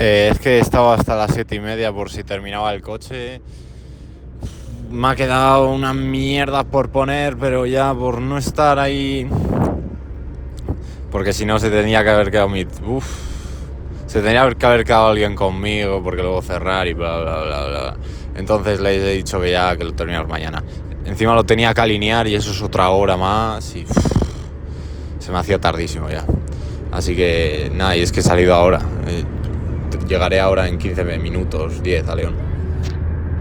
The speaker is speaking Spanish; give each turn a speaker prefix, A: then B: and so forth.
A: Es que estaba hasta las 7:30 por si terminaba el coche. Me ha quedado una mierda por poner, pero ya por no estar ahí... Porque si no se tenía que haber quedado se tenía que haber quedado alguien conmigo, porque luego cerrar y bla, bla, bla, bla. Entonces les he dicho que ya, que lo terminamos mañana. Encima lo tenía que alinear y eso es otra hora más y se me hacía tardísimo ya. Así que nada, y es que he salido ahora. Llegaré ahora en 15 minutos, 10 a León.